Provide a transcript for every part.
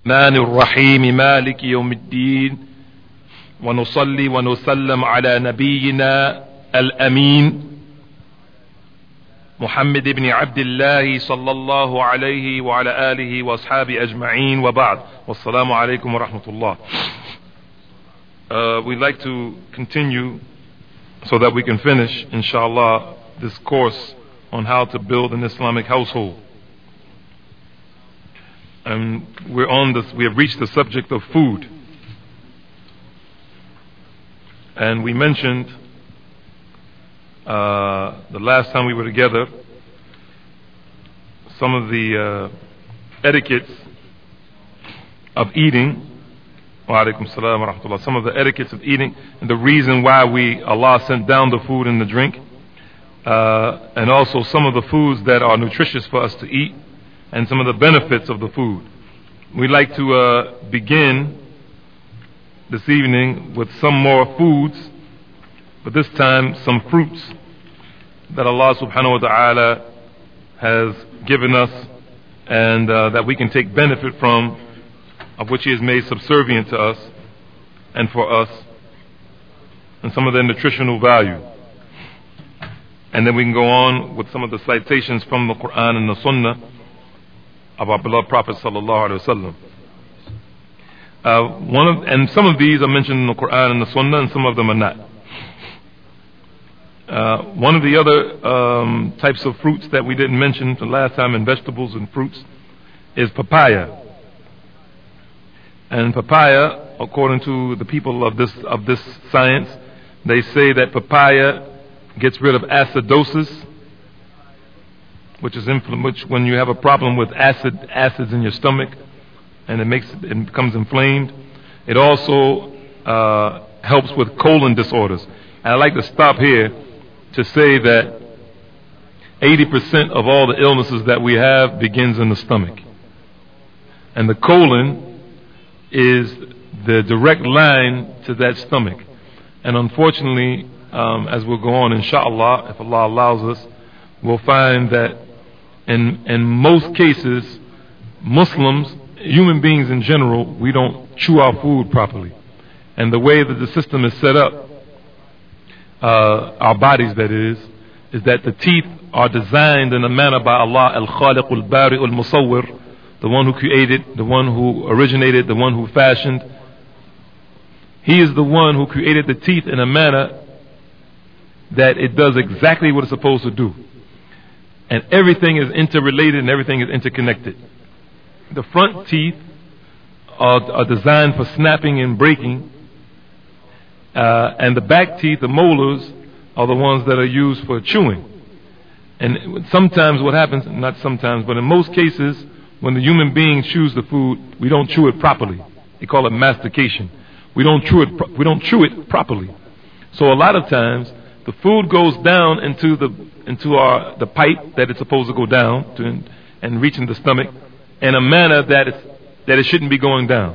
الرحمن الرحيم مالك يوم الدين ونصلي ونسلم على نبينا الأمين محمد بن عبد الله صلى الله عليه وعلى آله وأصحابه أجمعين وبعد والسلام عليكم ورحمة الله. We'd like to continue so that we can finish, inshallah, this course on how to build an Islamic household. And we have reached the subject of food. And we mentioned the last time we were together some of the etiquettes of eating. Wa alaikum salam wa rahmatullah. Some of the etiquettes of eating and the reason why Allah sent down the food and the drink, and also some of the foods that are nutritious for us to eat and some of the benefits of the food. We'd like to begin this evening with some more foods, but this time some fruits that Allah subhanahu wa ta'ala has given us and that we can take benefit from, of which He has made subservient to us and for us, and some of their nutritional value. And then we can go on with some of the citations from the Quran and the Sunnah of our beloved Prophet sallallahu alaihi wasallam. And some of these are mentioned in the Quran and the Sunnah, and some of them are not. One of the other types of fruits that we didn't mention the last time in vegetables and fruits is papaya. And papaya, according to the people of this science, they say that papaya gets rid of acidosis, which when you have a problem with acids in your stomach, and it becomes inflamed. It also helps with colon disorders. And I'd like to stop here to say that 80% of all the illnesses that we have begins in the stomach, and the colon is the direct line to that stomach. And unfortunately, as we'll go on, inshallah, if Allah allows us, we'll find that in most cases, Muslims, human beings in general, we don't chew our food properly. And the way that the system is set up, our bodies that is that the teeth are designed in a manner by Allah al-Khaliq al-Bari al-Musawwir, the one who created, the one who originated, the one who fashioned. He is the one who created the teeth in a manner that it does exactly what it's supposed to do. And everything is interrelated and everything is interconnected. The front teeth are designed for snapping and breaking, and the back teeth, the molars, are the ones that are used for chewing. And sometimes what happens, not sometimes, but in most cases, when the human being chews the food, we don't chew it properly. They call it mastication. We don't chew it properly. So a lot of times the food goes down into the pipe that it's supposed to go down to, and reach in the stomach in a manner that it shouldn't be going down.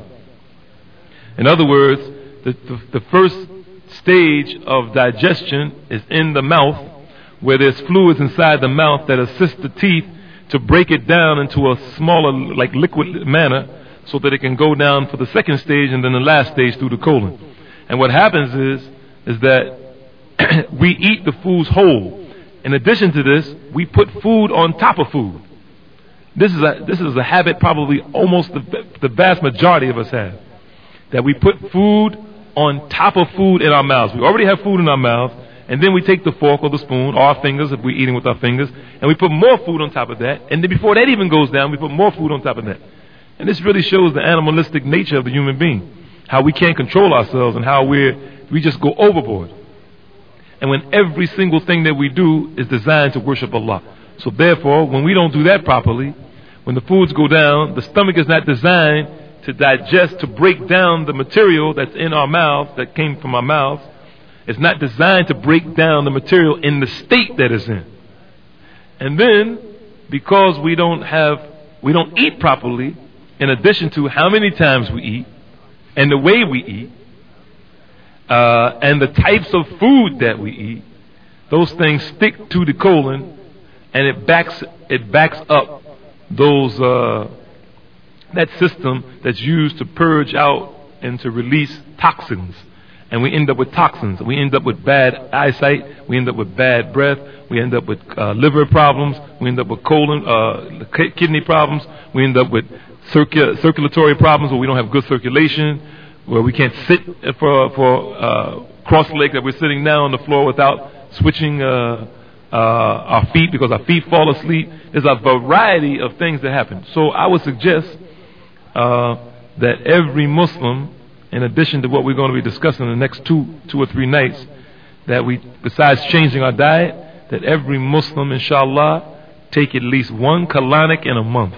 In other words, the first stage of digestion is in the mouth, where there's fluids inside the mouth that assist the teeth to break it down into a smaller, like liquid manner, so that it can go down for the second stage and then the last stage through the colon. And what happens is that we eat the foods whole. In addition to this, we put food on top of food. This is a habit probably almost the vast majority of us have, that we put food on top of food in our mouths. We already have food in our mouths, and then we take the fork or the spoon or our fingers, if we're eating with our fingers, and we put more food on top of that, and then before that even goes down, we put more food on top of that. And this really shows the animalistic nature of the human being, how we can't control ourselves and how we just go overboard. And when every single thing that we do is designed to worship Allah. So therefore, when we don't do that properly, when the foods go down, the stomach is not designed to digest, to break down the material that's in our mouths, that came from our mouths. It's not designed to break down the material in the state that it's in. And then, because we don't eat properly, in addition to how many times we eat, and the way we eat, and the types of food that we eat, those things stick to the colon, and it backs up those that system that's used to purge out and to release toxins. And we end up with toxins. We end up with bad eyesight. We end up with bad breath. We end up with liver problems. We end up with colon, kidney problems. We end up with circulatory problems where we don't have good circulation, where we can't sit for cross-legged, that we're sitting now on the floor without switching our feet because our feet fall asleep. There's a variety of things that happen. So I would suggest that every Muslim, in addition to what we're going to be discussing in the next two or three nights, that we, besides changing our diet, that every Muslim, inshallah, take at least one colonic in a month.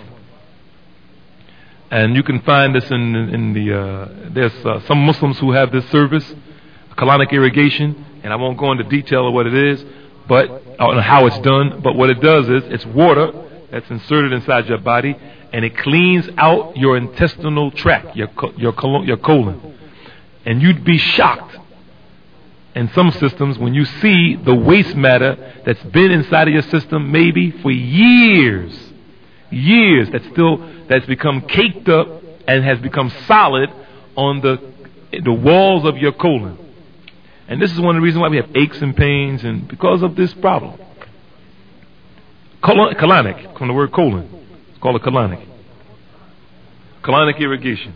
And you can find this in the there's some Muslims who have this service, colonic irrigation, and I won't go into detail of what it is, but on how it's done. But what it does is it's water that's inserted inside your body, and it cleans out your intestinal tract, your colon. And you'd be shocked in some systems when you see the waste matter that's been inside of your system maybe for years, that's become caked up and has become solid on the walls of your colon. And this is one of the reasons why we have aches and pains, and because of this problem. Colonic, from the word colon. It's called a colonic. Colonic irrigation.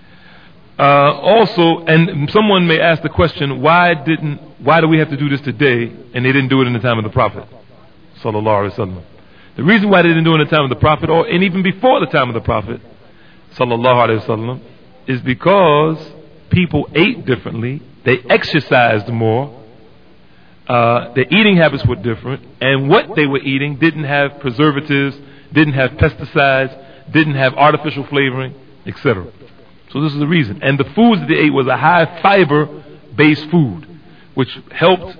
Also, and someone may ask the question, why do we have to do this today and they didn't do it in the time of the Prophet sallallahu alaihi wasallam? The reason why they didn't do it in the time of the Prophet, and even before the time of the Prophet sallallahu alaihi wasallam, is because people ate differently, they exercised more, their eating habits were different, and what they were eating didn't have preservatives, didn't have pesticides, didn't have artificial flavoring, etc. So this is the reason. And the foods that they ate was a high fiber based food, which helped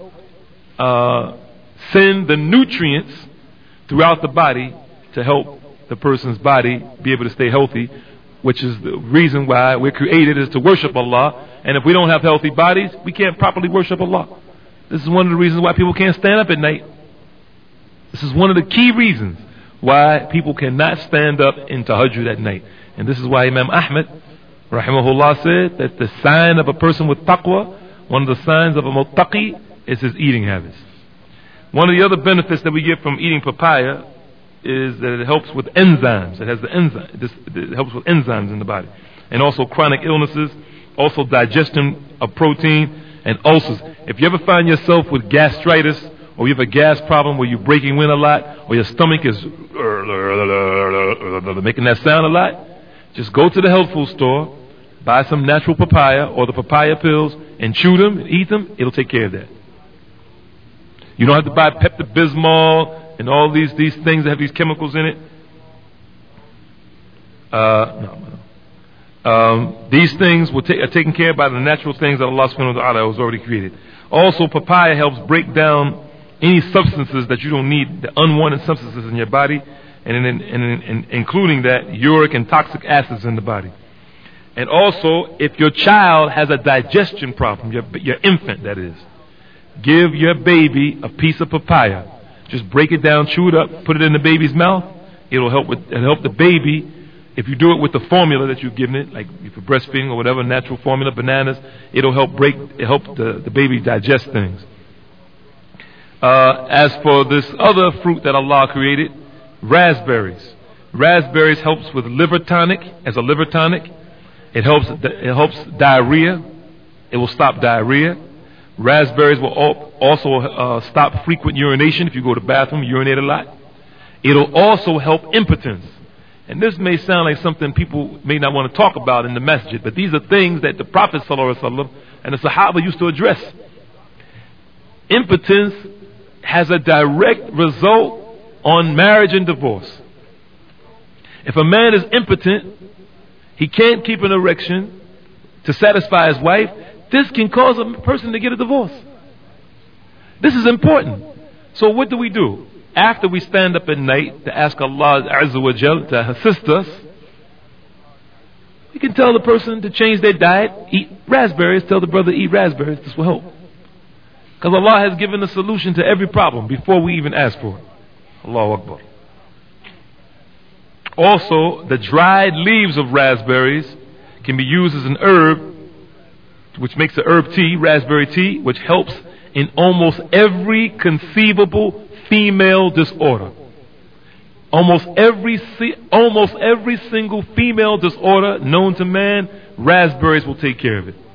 send the nutrients throughout the body to help the person's body be able to stay healthy, which is the reason why we're created, is to worship Allah. And if we don't have healthy bodies, we can't properly worship Allah. This is one of the reasons why people can't stand up at night. This is one of the key reasons why people cannot stand up in tahajjud at night. And this is why Imam Ahmad rahimahullah said that the sign of a person with taqwa, one of the signs of a muttaqi, is his eating habits. One of the other benefits that we get from eating papaya is that it helps with enzymes. It has the enzyme. It helps with enzymes in the body, and also chronic illnesses, also digestion of protein and ulcers. If you ever find yourself with gastritis, or you have a gas problem where you're breaking wind a lot, or your stomach is making that sound a lot, just go to the health food store, buy some natural papaya or the papaya pills, and chew them and eat them. It'll take care of that. You don't have to buy Pepto-Bismol and all these things that have these chemicals in it. These things are taken care of by the natural things that Allah subhanahu wa ta'ala has already created. Also, papaya helps break down any substances that you don't need, the unwanted substances in your body, and including that, uric and toxic acids in the body. And also, if your child has a digestion problem, your infant that is, give your baby a piece of papaya. Just break it down, chew it up, put it in the baby's mouth. It'll help the baby. If you do it with the formula that you've given it, like if you're breastfeeding or whatever, natural formula, bananas, it'll help the baby digest things. As for this other fruit that Allah created, raspberries. Raspberries helps with liver tonic, as a liver tonic. It helps diarrhea. It will stop diarrhea. Raspberries will also stop frequent urination. If you go to the bathroom, urinate a lot. It'll also help impotence. And this may sound like something people may not want to talk about in the masjid, but these are things that the Prophet ﷺ and the Sahaba used to address. Impotence has a direct result on marriage and divorce. If a man is impotent, he can't keep an erection to satisfy his wife, this can cause a person to get a divorce. This is important. So what do? After we stand up at night to ask Allah Azza wa Jal to assist us, we can tell the person to change their diet, eat raspberries, tell the brother eat raspberries. This will help. Because Allah has given a solution to every problem before we even ask for it. Allahu Akbar. Also, the dried leaves of raspberries can be used as an herb, which makes the herb tea, raspberry tea, which helps in almost every conceivable female disorder. Almost every single female disorder known to man, raspberries will take care of it.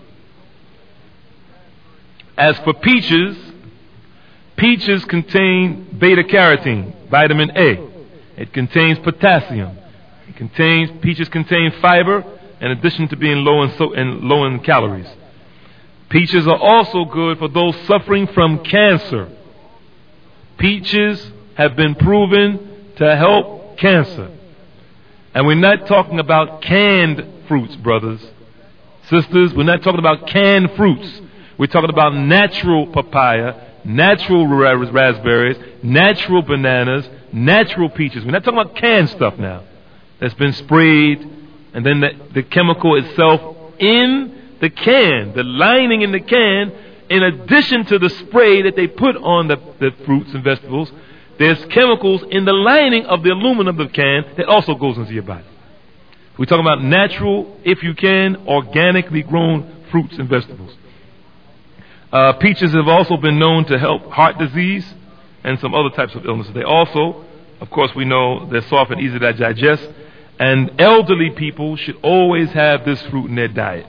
As for peaches, peaches contain beta-carotene, vitamin A. It contains potassium. Peaches contain fiber, in addition to being low in calories. Peaches are also good for those suffering from cancer. Peaches have been proven to help cancer. And we're not talking about canned fruits, brothers, sisters. We're not talking about canned fruits. We're talking about natural papaya, natural raspberries, natural bananas, natural peaches. We're not talking about canned stuff now that's been sprayed, and then the chemical itself in the can, the lining in the can, in addition to the spray that they put on the fruits and vegetables, there's chemicals in the lining of the aluminum of the can that also goes into your body. We're talking about natural, if you can, organically grown fruits and vegetables. Peaches have also been known to help heart disease and some other types of illnesses. They also, of course, we know they're soft and easy to digest, and elderly people should always have this fruit in their diet.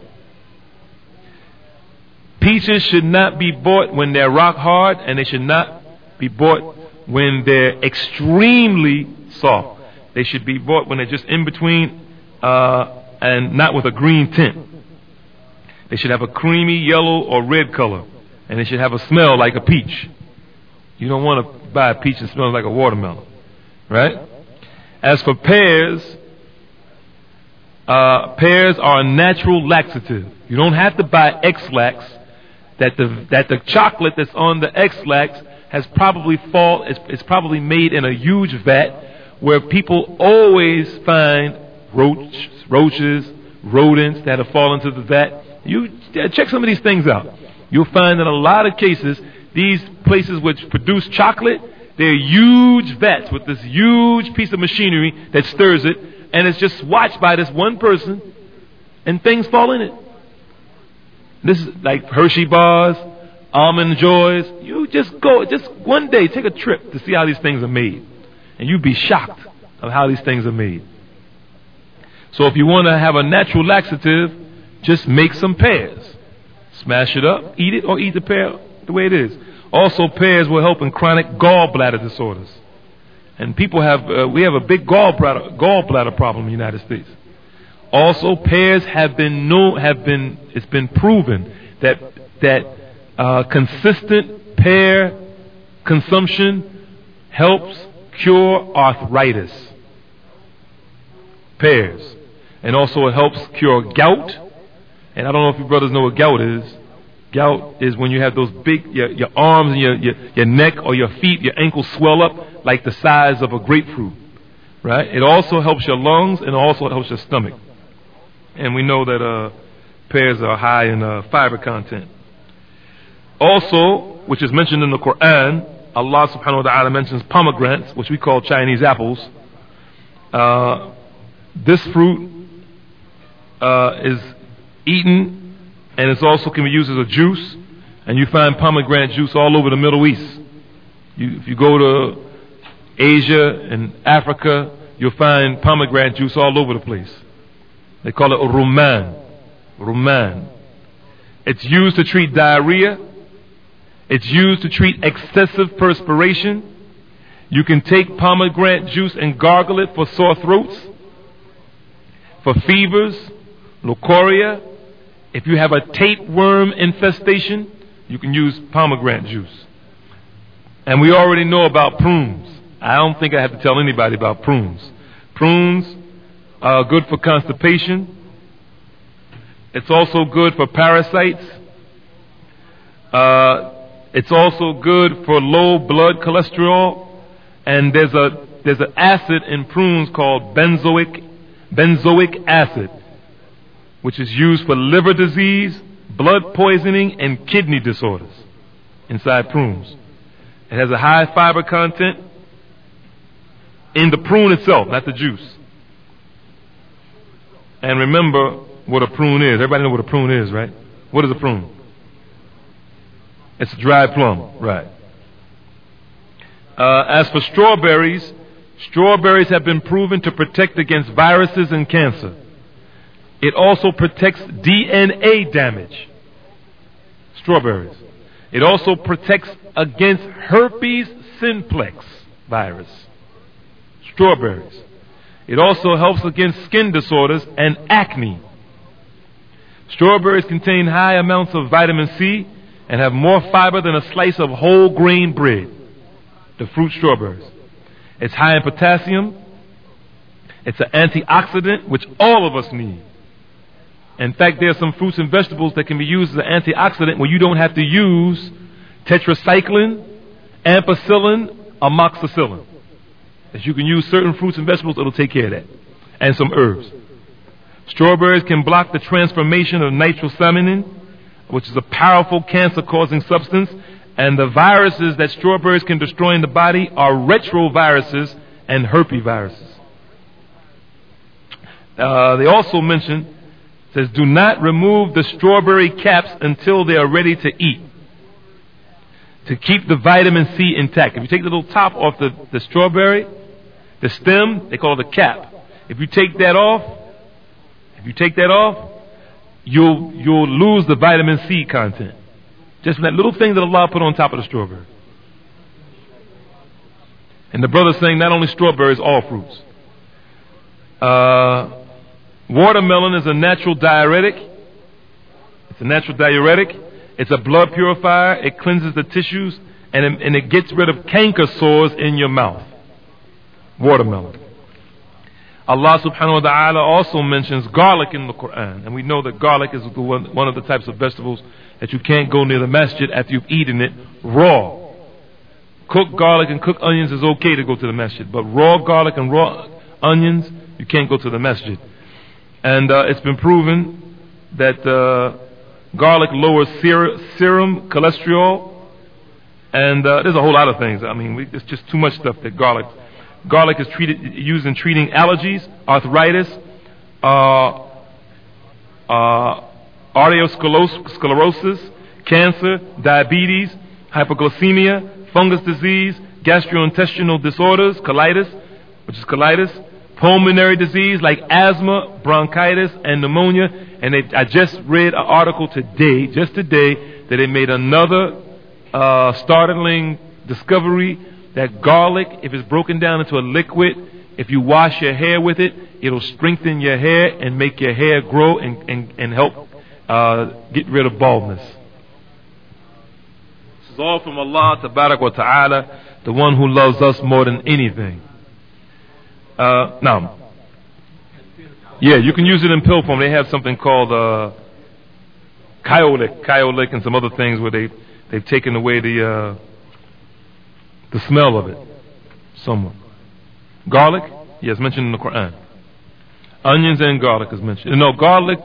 Peaches should not be bought when they're rock hard, and they should not be bought when they're extremely soft. They should be bought when they're just in between, and not with a green tint. They should have a creamy yellow or red color, and they should have a smell like a peach. You don't want to buy a peach that smells like a watermelon, right? As for pears, pears are a natural laxative. You don't have to buy X-Lax. That the chocolate that's on the X-Lax has probably it's probably made in a huge vat where people always find roaches, rodents that have fallen into the vat. You check some of these things out. You'll find that in a lot of cases, these places which produce chocolate, they're huge vats with this huge piece of machinery that stirs it, and it's just watched by this one person, and things fall in it. This is like Hershey bars, Almond Joys. You just one day take a trip to see how these things are made, and you'd be shocked of how these things are made. So if you want to have a natural laxative, just make some pears. Smash it up, eat it, or eat the pear the way it is. Also, pears will help in chronic gallbladder disorders. And people we have a big gallbladder problem in the United States. Also, pears it's been proven that consistent pear consumption helps cure arthritis. Pears. And also it helps cure gout. And I don't know if you brothers know what gout is. Gout is when you have those big, your arms and your neck or your feet, your ankles swell up like the size of a grapefruit. Right? It also helps your lungs and also helps your stomach. And we know that pears are high in fiber content. Also, which is mentioned in the Quran, Allah subhanahu wa ta'ala mentions pomegranates, which we call Chinese apples. This fruit is eaten, and it also can be used as a juice, and you find pomegranate juice all over the Middle East. If you go to Asia and Africa, you'll find pomegranate juice all over the place. They call it rumman. It's used to treat diarrhea. It's used to treat excessive perspiration. You can take pomegranate juice and gargle it for sore throats, for fevers, leucorrhea. If you have a tapeworm infestation, you can use pomegranate juice. And we already know about prunes. I don't think I have to tell anybody about prunes. Prunes are good for constipation. It's also good for parasites. It's also good for low blood cholesterol. And there's an acid in prunes called benzoic acid, which is used for liver disease, blood poisoning, and kidney disorders inside prunes. It has a high fiber content in the prune itself, not the juice. And remember what a prune is. Everybody know what a prune is, right? What is a prune? It's a dried plum, right? As for strawberries, strawberries have been proven to protect against viruses and cancer. It also protects DNA damage. Strawberries. It also protects against herpes simplex virus. Strawberries. It also helps against skin disorders and acne. Strawberries contain high amounts of vitamin C and have more fiber than a slice of whole grain bread. The fruit strawberries. It's high in potassium. It's an antioxidant, which all of us need. In fact, there are some fruits and vegetables that can be used as an antioxidant where you don't have to use tetracycline, ampicillin, amoxicillin. If you can use certain fruits and vegetables, it'll take care of that. And some herbs. Strawberries can block the transformation of nitrosaminin, which is a powerful cancer-causing substance. And the viruses that strawberries can destroy in the body are retroviruses and herpesviruses. They also mention, says, do not remove the strawberry caps until they are ready to eat, to keep the vitamin C intact. If you take the little top off the strawberry, the stem, they call it the cap. If you take that off, you'll lose the vitamin C content. Just that little thing that Allah put on top of the strawberry. And the brother's saying not only strawberries, all fruits. Watermelon is a natural diuretic. It's a natural diuretic. It's a blood purifier. It cleanses the tissues and it gets rid of canker sores in your mouth. Watermelon. Allah subhanahu wa ta'ala also mentions garlic in the Quran. And we know that garlic is one of the types of vegetables that you can't go near the masjid after you've eaten it raw. Cooked garlic and cooked onions is okay to go to the masjid. But raw garlic and raw onions, you can't go to the masjid. And it's been proven that garlic lowers serum cholesterol. And there's a whole lot of things. I mean, it's just too much stuff that garlic is used in treating allergies, arthritis, arteriosclerosis, cancer, diabetes, hypoglycemia, fungus disease, gastrointestinal disorders, colitis, pulmonary disease like asthma, bronchitis, and pneumonia. And I just read an article today, that they made another startling discovery that garlic, if it's broken down into a liquid, if you wash your hair with it, it'll strengthen your hair and make your hair grow and help get rid of baldness. This is all from Allah Tabarak wa Ta'ala, the one who loves us more than anything. Now, yeah, you can use it in pill form. They have something called Kyolic and some other things where they've taken away the smell of it somewhat. Garlic, yes, mentioned in the Quran. Onions and garlic is mentioned. No, garlic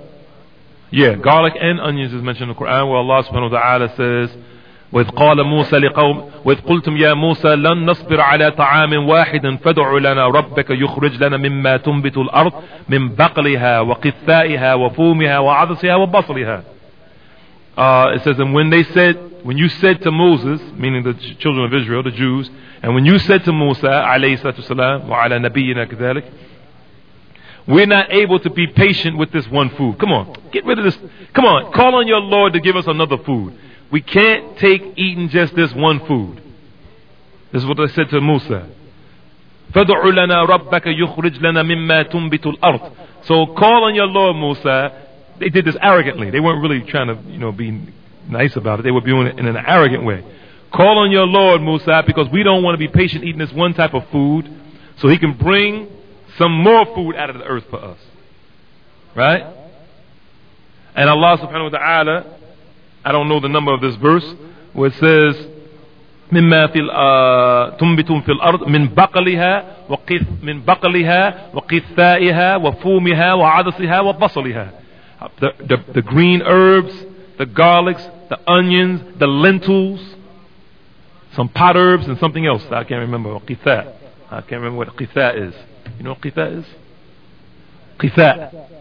and onions is mentioned in the Quran, where Allah subhanahu wa ta'ala says, وإذ قلتم يا موسى لن نصبر على طعام واحد فادع لنا ربك يخرج لنا مما تنبت الأرض من بقلها وقثائها وفومها وعدسها وبصلها. It says, and when you said to Moses, meaning the children of Israel, the Jews, and when you said to Musa, alayhi salatu salam, wa ala nabiyyina kadhalik, we're not able to be patient with this one food. Come on, get rid of this. Come on, call on your Lord to give us another food. We can't take eating just this one food. This is what they said to Musa. فَدْعُ لَنَا رَبَّكَ يُخْرِجْ لَنَا مِمَّا تُنْبِتُ الْأَرْضِ. So call on your Lord, Musa. They did this arrogantly. They weren't really trying to, be nice about it. They were doing it in an arrogant way. Call on your Lord, Musa, because we don't want to be patient eating this one type of food, so he can bring some more food out of the earth for us. Right? And Allah subhanahu wa ta'ala, I don't know the number of this verse, where it says, مما تنبت في الأرض من بقلها وقثائها وفومها وعدسها وبصلها. The green herbs, the garlics, the onions, the lentils, some pot herbs and something else. I can't remember. I can't remember what qitha is. You know what qitha is? Qitha.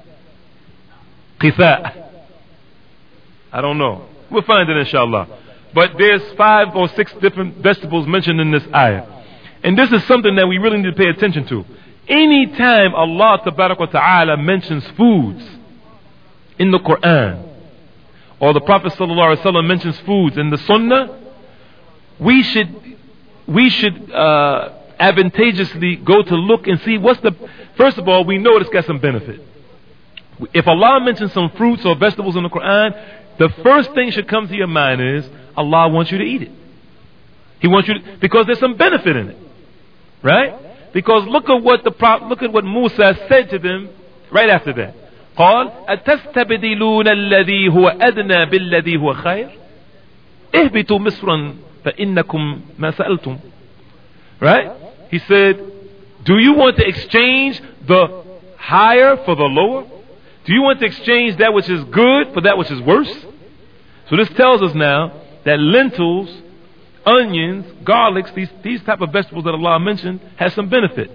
Qitha'. I don't know. We'll find it inshallah. But there's 5 or 6 different vegetables mentioned in this ayah. And this is something that we really need to pay attention to. Anytime Allah Ta'ala mentions foods in the Quran, or the Prophet ﷺ mentions foods in the Sunnah, we should advantageously go to look and see first of all, we know it's got some benefit. If Allah mentions some fruits or vegetables in the Quran, the first thing should come to your mind is Allah wants you to eat it. He wants you to, because there's some benefit in it, right? Because look at what Musa said to them right after that. قال أتستبدلون الذي هو أدنى بالذي هو خير اهبطوا مصرا فإنكم ما سألتم. Right? He said, do you want to exchange the higher for the lower? Do you want to exchange that which is good for that which is worse? So this tells us now that lentils, onions, garlics, these type of vegetables that Allah mentioned has some benefit.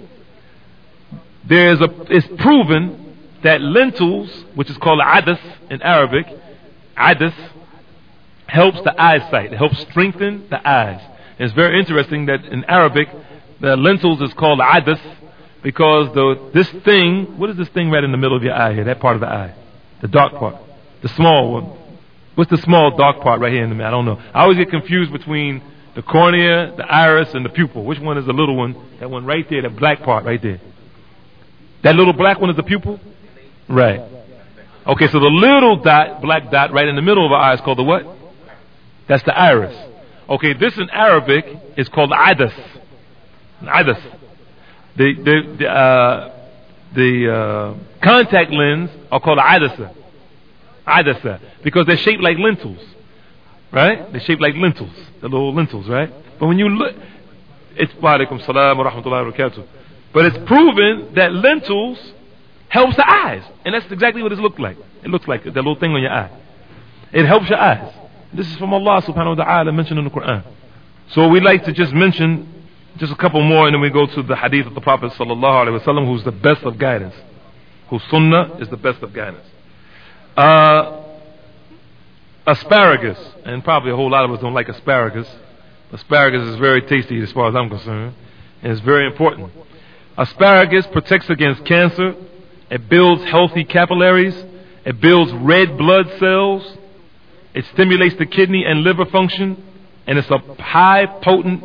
It's proven that lentils, which is called adas in Arabic, adas helps the eyesight. It helps strengthen the eyes. And it's very interesting that in Arabic, the lentils is called adas because this thing, what is this thing right in the middle of your eye here? That part of the eye, the dark part, the small one. What's the small dark part right here in the middle? I don't know. I always get confused between the cornea, the iris, and the pupil. Which one is the little one? That one right there, that black part right there. That little black one is the pupil? Right. Okay, so the little dot, black dot, right in the middle of our eye is called the what? That's the iris. Okay, this in Arabic is called adas. Adas. The contact lens are called adasa. Adasa. Because they're shaped like lentils. Right? They're shaped like lentils. The little lentils, right? But when you look, it's wa alaikum salam wa rahmatullahi wa barakatuh. But it's proven that lentils helps the eyes. And that's exactly what it looks like. It looks like that little thing on your eye. It helps your eyes. This is from Allah subhanahu wa ta'ala mentioned in the Quran. So we'd like to just mention just a couple more and then we go to the hadith of the Prophet sallallahu alaihi wasallam, who's the best of guidance. Whose sunnah is the best of guidance. Asparagus. And probably a whole lot of us don't like asparagus. Asparagus is very tasty as far as I'm concerned. And it's very important. Asparagus protects against cancer. It builds healthy capillaries. It builds red blood cells. It stimulates the kidney and liver function. And it's a high potent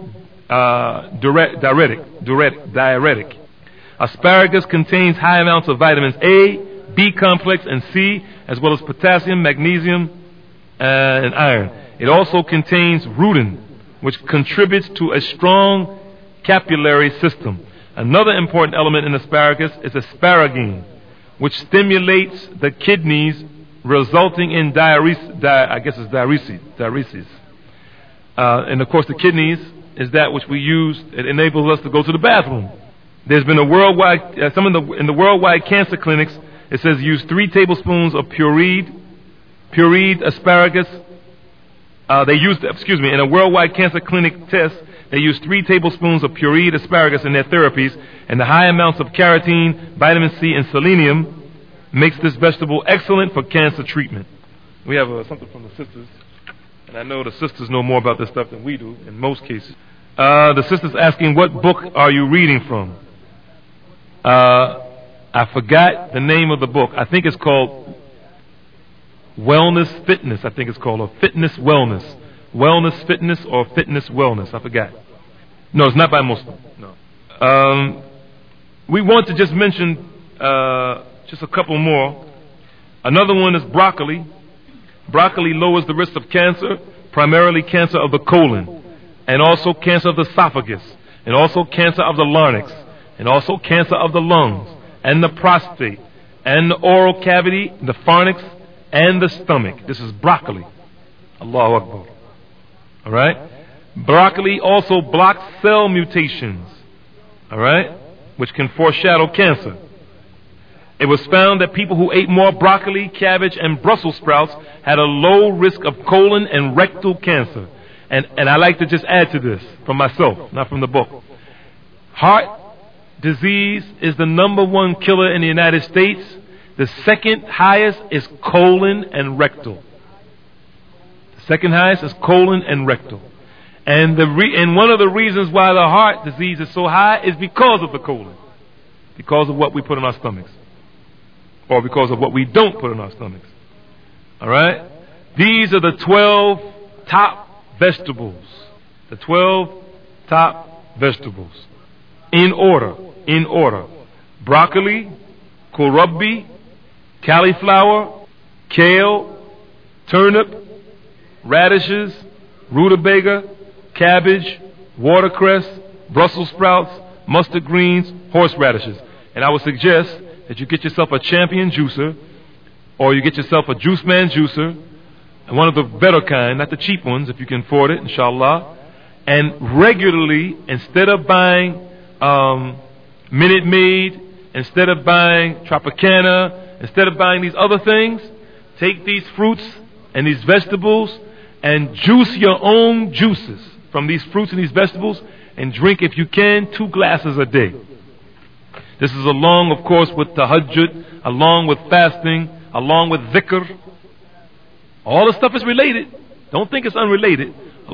diuretic. Asparagus contains high amounts of vitamins A, B complex, and C, as well as potassium, magnesium, and iron. It also contains rutin, which contributes to a strong capillary system. Another important element in asparagus is asparagine, which stimulates the kidneys, resulting in diuresis. And of course, the kidneys is that which we use. It enables us to go to the bathroom. There's been a worldwide, in the worldwide cancer clinics, it says use 3 tablespoons of pureed asparagus. In a worldwide cancer clinic test, they use 3 tablespoons of pureed asparagus in their therapies, and the high amounts of carotene, vitamin C, and selenium makes this vegetable excellent for cancer treatment. We have something from the sisters, and I know the sisters know more about this stuff than we do in most cases. The sister's asking, what book are you reading from? I forgot the name of the book. I think it's called Wellness Fitness. I think it's called, or Fitness Wellness. Wellness Fitness or Fitness Wellness. I forgot. No, it's not by Muslim. No. We want to just mention just a couple more. Another one is broccoli. Broccoli lowers the risk of cancer, primarily cancer of the colon, and also cancer of the esophagus, and also cancer of the larynx, and also cancer of the lungs, and the prostate, and the oral cavity, the pharynx, and the stomach. This is broccoli. Allahu Akbar. Alright? Broccoli also blocks cell mutations. Alright? Which can foreshadow cancer. It was found that people who ate more broccoli, cabbage, and Brussels sprouts had a low risk of colon and rectal cancer. And I like to just add to this from myself, not from the book. Heart disease is the #1 killer in the United States. The second highest is colon and rectal. The second highest is colon and rectal. And one of the reasons why the heart disease is so high is because of the colon. Because of what we put in our stomachs. Or because of what we don't put in our stomachs. Alright? These are the 12 top vegetables. The 12 top vegetables. In order. Broccoli, kohlrabi, cauliflower, kale, turnip, radishes, rutabaga, cabbage, watercress, Brussels sprouts, mustard greens, horseradishes. And I would suggest that you get yourself a Champion juicer, or you get yourself a Juice Man juicer, and one of the better kind, not the cheap ones, if you can afford it, inshallah. And regularly, instead of buying Minute Maid, instead of buying Tropicana, instead of buying these other things, take these fruits and these vegetables and juice your own juices from these fruits and these vegetables, and drink, if you can, 2 glasses a day. This is along, of course, with tahajjud, along with fasting, along with dhikr. All the stuff is related. Don't think it's unrelated.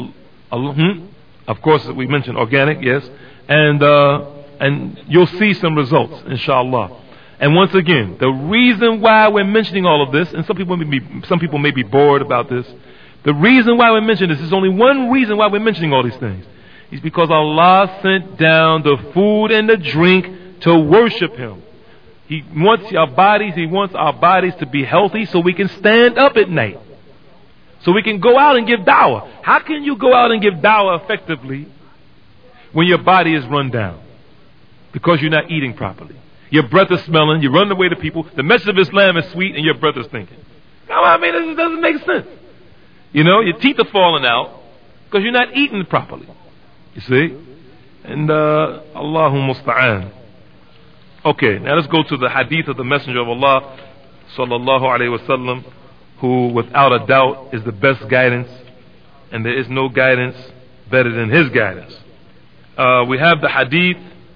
Of course, we mentioned organic, yes. And you'll see some results, inshallah. And once again, the reason why we're mentioning all of this, and some people may be bored about this, the reason why we're mentioning this is only one reason why we're mentioning all these things. It's because Allah sent down the food and the drink to worship Him. He wants our bodies to be healthy so we can stand up at night. So we can go out and give da'wah. How can you go out and give da'wah effectively when your body is run down? Because you're not eating properly. Your breath is smelling, you run away to people, the message of Islam is sweet, and your breath is stinking. I mean, this doesn't make sense. You know, your teeth are falling out because you're not eating properly. You see? And Allahu musta'an. Okay, now let's go to the hadith of the Messenger of Allah sallallahu alayhi wasallam, who without a doubt is the best guidance, and there is no guidance better than his guidance. We have the hadith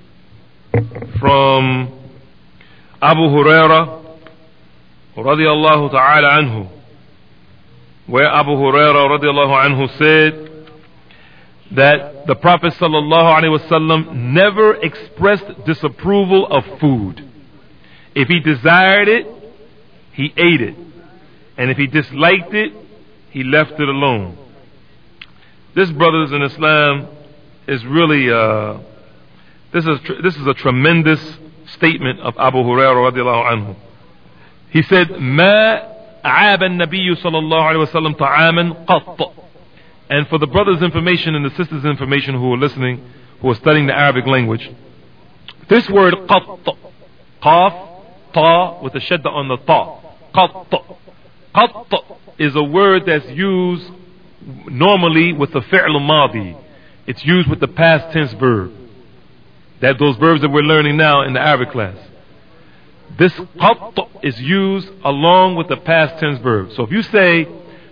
from Abu Hurairah radiyallahu ta'ala anhu, where Abu Hurairah radiyallahu anhu said that the Prophet sallallahu alaihi wasallam never expressed disapproval of food. If he desired it, he ate it, and if he disliked it, he left it alone. This, brothers in Islam, is really this is a tremendous statement of Abu Hurairah radiallahu anhu. He said, "Ma عاب النبي صلى الله عليه وسلم طعاما قط." And for the brothers' information and the sisters' information who are listening, who are studying the Arabic language, this word قط, qaf, ta, with a shadda on the ta, قط. قط is a word that's used normally with the fi'l madi. It's used with the past tense verb. That those verbs that we're learning now in the Arabic class. This قط is used along with the past tense verb. So if you say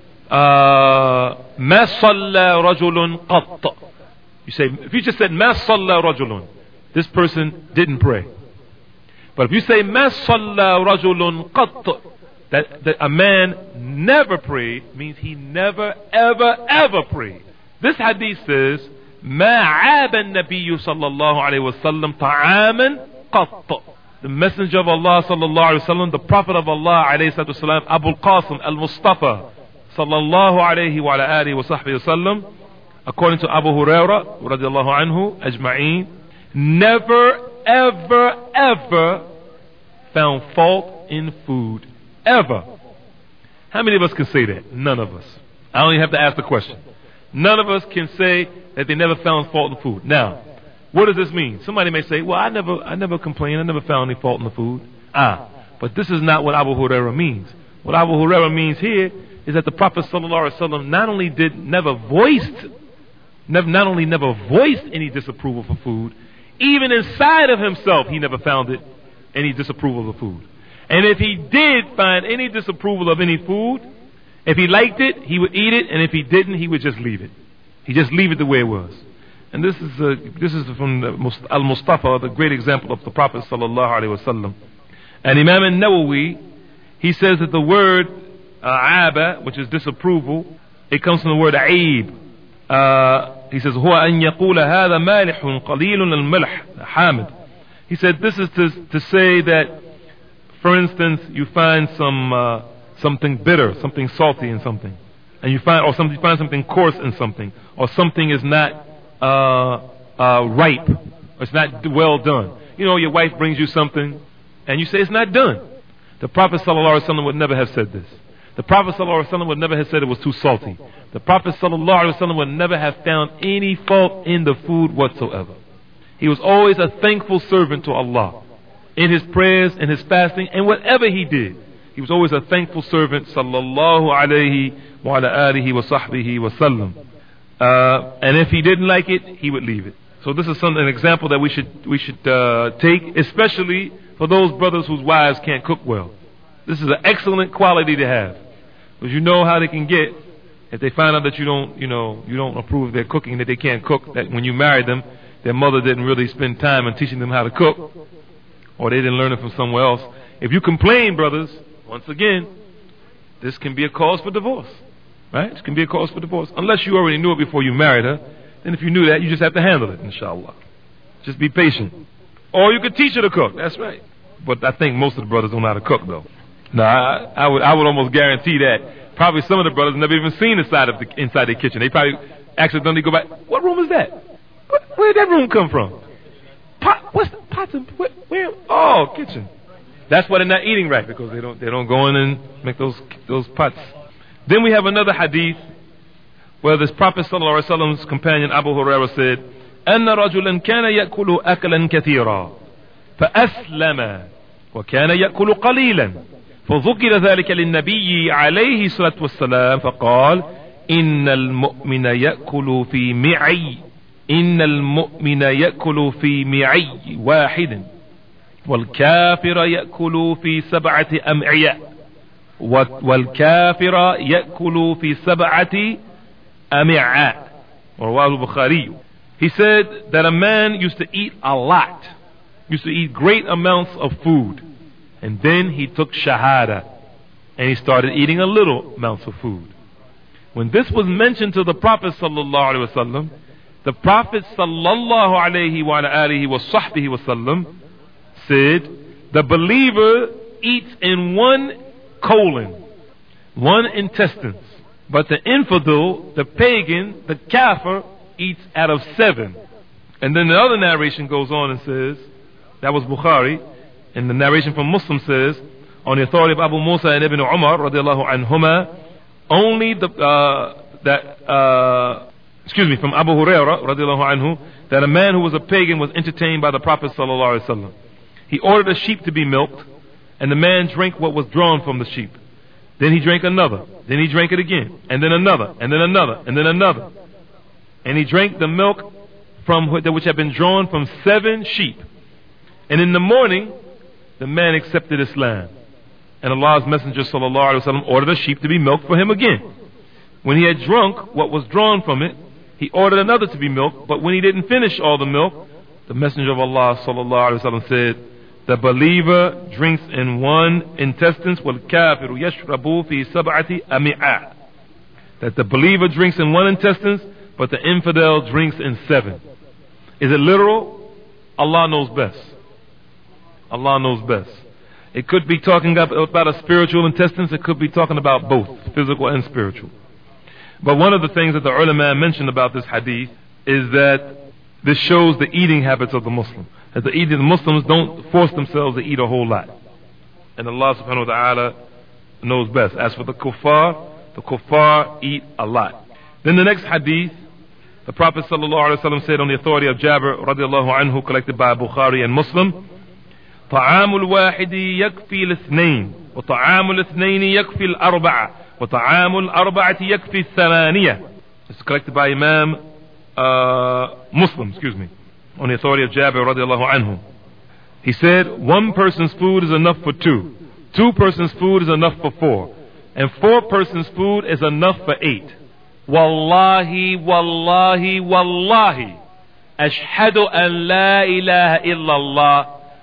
ما صلى رجل قط, you say, if you just said ما صلى رجل, this person didn't pray. But if you say ما صلى رجل قط, that a man never prayed, means he never ever prayed. This hadith says ما عاب النبي صلى الله عليه وسلم طعاما قط. The Messenger of Allah sallallahu alaihi wasallam, the Prophet of Allah alayhi salatu wasalam, Abu Qasim al-Mustafa sallallahu alayhi wa ala alihi wa sahbihi wasallam, according to Abu Hurairah radiallahu anhu ajma'een, never ever found fault in food. Ever. How many of us can say that? None of us. I don't even have to ask the question. None of us can say that they never found fault in food. Now, what does this mean? Somebody may say, well, I never complained, I never found any fault in the food. But this is not what Abu Hurairah means. What Abu Hurairah means here is that the Prophet sallallahu alaihi wasallam not only never voiced any disapproval for food, even inside of himself he never found any disapproval of food. And if he did find any disapproval of any food, if he liked it, he would eat it, and if he didn't, he would just leave it. He just leave it the way it was. And this is from Al-Mustafa, the great example of the Prophet sallallahu alaihi wasallam. And Imam al-Nawawi, he says that the word aba, which is disapproval, it comes from the word aib. He says, هو أن يقول هذا مالح قليل الملح حامد. He said this is to say that, for instance, you find something bitter, something salty in something, and you find something coarse in something, or something is not ripe, or it's not well done. You know, your wife brings you something, and you say it's not done. The Prophet ﷺ would never have said this. The Prophet ﷺ would never have said it was too salty. The Prophet ﷺ would never have found any fault in the food whatsoever. He was always a thankful servant to Allah. In his prayers, in his fasting, and whatever he did, he was always a thankful servant, sallallahu alayhi wa ala alihi wa sahbihi wa sallam. And if he didn't like it, he would leave it. So this is an example that we should take, especially for those brothers whose wives can't cook well. This is an excellent quality to have, because you know how they can get if they find out that you don't approve of their cooking, that they can't cook. That when you married them, their mother didn't really spend time in teaching them how to cook, or they didn't learn it from somewhere else. If you complain, brothers, once again, this can be a cause for divorce, right? This can be a cause for divorce, unless you already knew it before you married her. Then if you knew that, you just have to handle it, inshallah. Just be patient. Or you could teach her to cook. That's right. But I think most of the brothers don't know how to cook, though. No, I would almost guarantee that probably some of the brothers never even seen inside the kitchen. They probably accidentally go back. What room is that? Where did that room come from? What's the pots and where? Oh, kitchen. That's why they're not eating right, because they don't go in and make those pots. Then we have another hadith where this Prophet sallallahu alaihi wasallam's companion Abu Hurairah said, أن رجلا كان يأكل أكلا كثيرا فأسلم وكان يأكل قليلا فذكر ذلك للنبي عليه الصلاة والسلام فقال إن المؤمن يأكل في معي واحد والكافر يأكل في 7 أمعية والكافر يأكل في 7 أمعاء رواه البخاري. He said that a man used to eat a lot, used to eat great amounts of food, and then he took shahada and he started eating a little amounts of food. When this was mentioned to the Prophet sallallahu alaihi wasallam, the Prophet sallallahu alaihi wa alihi wa sahbihi wasallam said, the believer eats in one colon, one intestines, but the infidel, the pagan, the kafir eats out of 7. And then the other narration goes on and says, that was Bukhari, and the narration from Muslim says, on the authority of Abu Musa and Ibn Umar radiallahu anhuma, only from Abu Hurairah radiallahu anhu, that a man who was a pagan was entertained by the Prophet sallallahu alaihi wasallam. He ordered a sheep to be milked, and the man drank what was drawn from the sheep. Then he drank another, then he drank it again, and then another, and then another, and then another. And he drank the milk which had been drawn from 7 sheep. And in the morning, the man accepted Islam. And Allah's Messenger sallallahu alaihi wasallam ordered a sheep to be milked for him again. When he had drunk what was drawn from it, he ordered another to be milked. But when he didn't finish all the milk, the Messenger of Allah sallallahu alaihi wasallam said, the believer drinks in 1 intestines, وَالْكَافِرُ يَشْرَبُ فِي 7 أَمِعَةٍ. That the believer drinks in 1 intestines, but the infidel drinks in 7. Is it literal? Allah knows best. Allah knows best. It could be talking about a spiritual intestines. It could be talking about both, physical and spiritual. But one of the things that the ulama mentioned about this hadith is that this shows the eating habits of the Muslim. That the Muslims don't force themselves to eat a whole lot. And Allah subhanahu wa ta'ala knows best. As for the kuffar eat a lot. Then the next hadith, the Prophet sallallahu alaihi wasallam said on the authority of Jabir radiallahu anhu, collected by Bukhari and Muslim, طعام الواحد يكفي الاثنين وطعام الاثنين يكفي الأربعة وطعام الأربعة يكفي الثمانية. It's collected by Imam Muslim, on the authority of Jabir radiallahu anhu. He said, 1 person's food is enough for 2. 2 persons' food is enough for 4. And 4 persons' food is enough for 8. Wallahi, wallahi, wallahi. Ashhadu an la ilaha illallah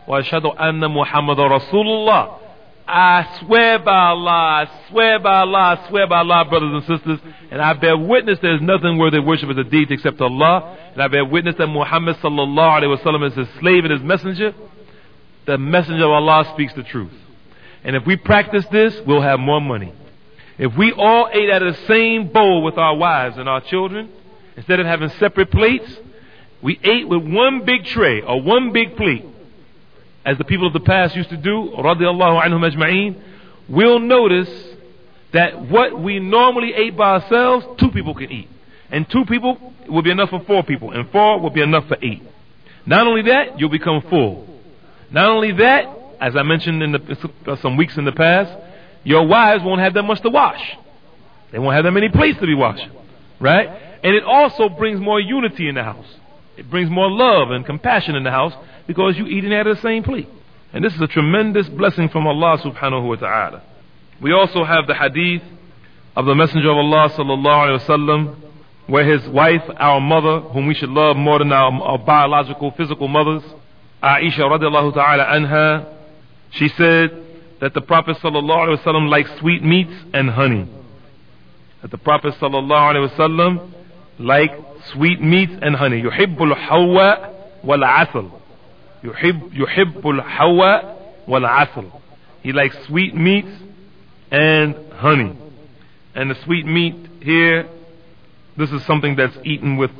وأشهد أن محمد رسول الله. I swear by Allah, I swear by Allah, I swear by Allah, brothers and sisters, and I bear witness there is nothing worthy of worship as a deity except Allah, and I bear witness that Muhammad sallallahu alaihi wasallam is his slave and his messenger. The messenger of Allah speaks the truth. And if we practice this, we'll have more money. If we all ate out of the same bowl with our wives and our children, instead of having separate plates, we ate with one big tray or one big plate, as the people of the past used to do, radiyallahu anhum ajma'een, we'll notice that what we normally ate by ourselves, 2 people can eat. And 2 people will be enough for 4 people, and 4 will be enough for 8. Not only that, you'll become full. Not only that, as I mentioned in some weeks in the past, your wives won't have that much to wash. They won't have that many plates to be washed, right? And it also brings more unity in the house. It brings more love and compassion in the house, because you eating out of the same plate. And this is a tremendous blessing from Allah subhanahu wa ta'ala. We also have the hadith of the Messenger of Allah sallallahu alayhi wa sallam, where his wife, our mother, whom we should love more than our biological, physical mothers, Aisha radiallahu ta'ala anha, she said that the Prophet sallallahu alayhi wa sallam likes sweet meats and honey. That the Prophet sallallahu alayhi wa sallam liked sweet meats and honey. Yuhibbul hawa wal asal. Yuhibbul hawa wal asal. He likes sweet meats and honey. And the sweet meat here, this is something that's eaten with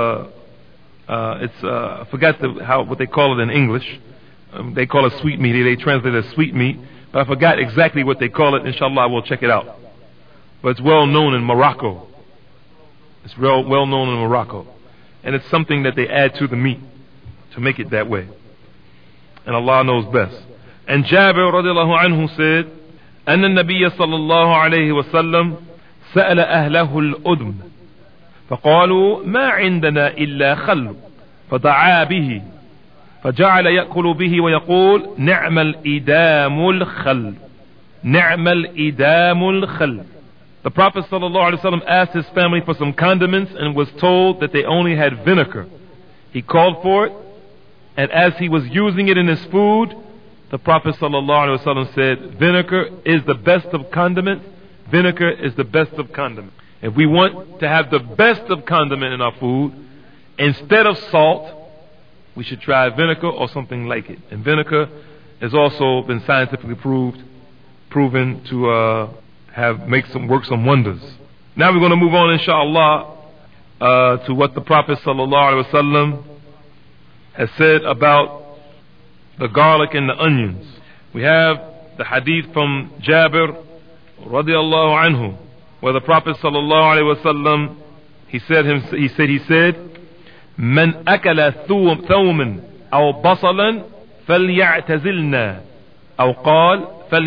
I forgot what they call it in English. They call it sweet meat. They translate it as sweet meat, but I forgot exactly what they call it. Inshallah, we'll check it out. But it's well known in Morocco. It's well known in Morocco, and it's something that they add to the meat to make it that way. And Allah knows best. And Jabir radiallahu anhu said, أن النبي صلى الله عليه وسلم سأل أهله الأدم فقالوا ما عندنا إلا خل فدعا به فجعل يأكل به ويقول نعم الإدام الخل نعم الإدام الخل. The Prophet ﷺ asked his family for some condiments and was told that they only had vinegar. He called for it, and as he was using it in his food, the Prophet ﷺ said, vinegar is the best of condiments. Vinegar is the best of condiments. If we want to have the best of condiment in our food, instead of salt, we should try vinegar or something like it. And vinegar has also been scientifically proven to work some wonders. Now we're going to move on, inshallah, to what the Prophet ﷺ has said about the garlic and the onions. We have the hadith from Jabir radiallahu anhu, where the Prophet ﷺ he said من أكل ثوما أو بصلا فليعتزلنا أو قال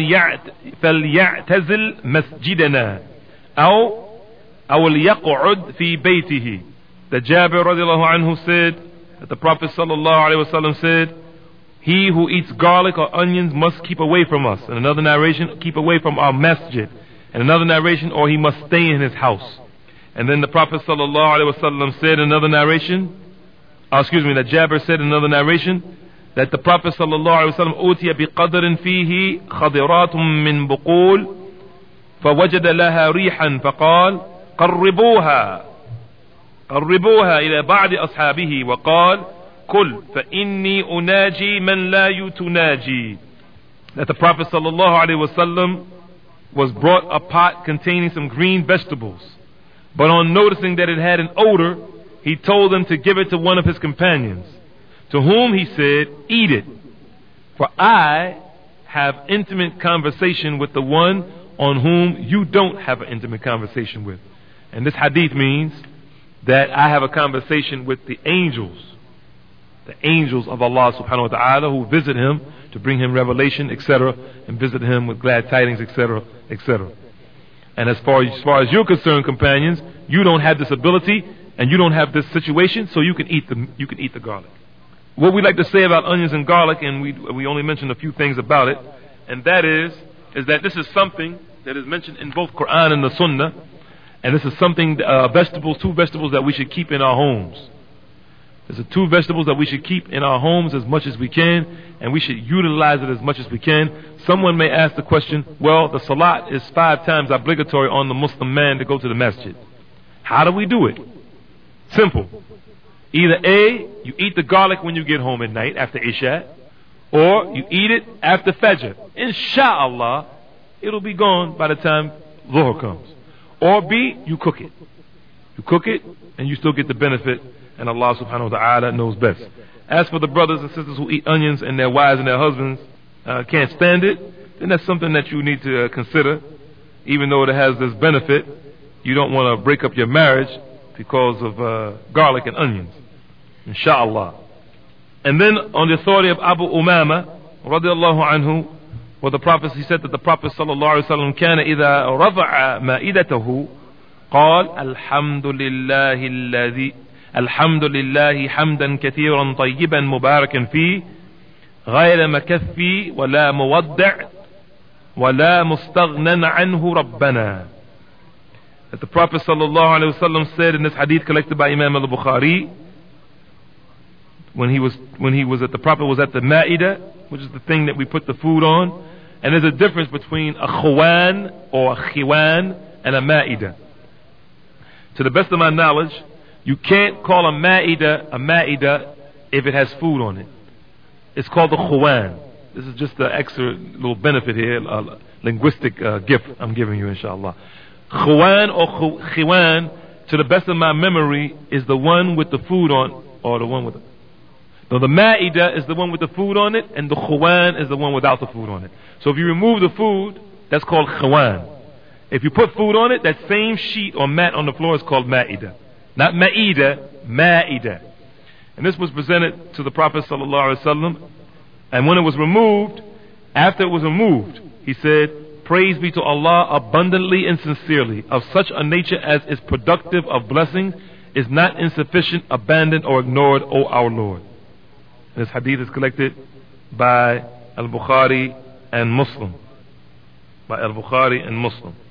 فليعتزل مسجدنا أو ليقعد في بيته. The Jabir radiallahu anhu said that the Prophet ﷺ said, he who eats garlic or onions must keep away from us. In another narration, keep away from our masjid. In another narration, or he must stay in his house. And then the Prophet ﷺ said in another narration, that Jabir said in another narration, that the Prophet ﷺ أُوتِيَ بِقَدْرٍ فِيهِ خَضِرَاتٌ مِّن بُقُولٍ فوجد لها ريحا فقال قربوها إلى بعض أصحابه وقال كل فإني أناجي من لا يتناجي. That the Prophet ﷺ was brought a pot containing some green vegetables, but on noticing that it had an odor, he told them to give it to one of his companions, to whom he said, eat it, for I have intimate conversation with the one on whom you don't have an intimate conversation with. And this hadith means that I have a conversation with the angels of Allah subhanahu wa ta'ala, who visit him to bring him revelation, etc., and visit him with glad tidings, etc., etc. And as far as you're concerned, companions, you don't have this ability and you don't have this situation, so you can eat the garlic. What we like to say about onions and garlic, and we only mentioned a few things about it, and that is that this is something that is mentioned in both Quran and the Sunnah, and this is something, two vegetables that we should keep in our homes. There's the two vegetables that we should keep in our homes as much as we can, and we should utilize it as much as we can. Someone may ask the question, well, the salat is 5 times obligatory on the Muslim man to go to the masjid. How do we do it? Simple. Either A, you eat the garlic when you get home at night after Isha, or you eat it after Fajr. Insha'Allah, it'll be gone by the time Dhuhr comes. Or B, you cook it. You cook it, and you still get the benefit, and Allah subhanahu wa ta'ala knows best. As for the brothers and sisters who eat onions and their wives and their husbands can't stand it, then that's something that you need to consider. Even though it has this benefit, you don't want to break up your marriage because of garlic and onions. Insha'Allah. And then on the authority of Abu Umama radiallahu anhu, where the Prophet, he said that the Prophet sallallahu alaihi wasallam كان إذا رفع مائدته قال الحمد لله حمدا كثيرا طيبا مباركا فيه غير مكفي ولا مودع ولا مستغنى عنه ربنا. That the Prophet sallallahu alaihi wasallam said in this hadith collected by Imam al-Bukhari, when he was at the Prophet was at the Ma'idah, which is the thing that we put the food on, and there's a difference between a khawan or a khiwan and a Ma'idah. To the best of my knowledge, you can't call a Ma'idah if it has food on it. It's called a khawan. This is just an extra little benefit here, a linguistic gift I'm giving you, inshallah. Khawan or khiwan, to the best of my memory, is the one with the food on, or the one with the... No, the Ma'idah is the one with the food on it, and the khawan is the one without the food on it. So if you remove the food, that's called khawan. If you put food on it, that same sheet or mat on the floor is called Ma'idah. Not Ma'idah, Ma'idah. And this was presented to the Prophet sallallahu alaihi wasallam, and when it was removed, after it was removed, he said, praise be to Allah abundantly and sincerely, of such a nature as is productive of blessing, is not insufficient, abandoned, or ignored, O our Lord. This hadith is collected by Al-Bukhari and Muslim. By Al-Bukhari and Muslim.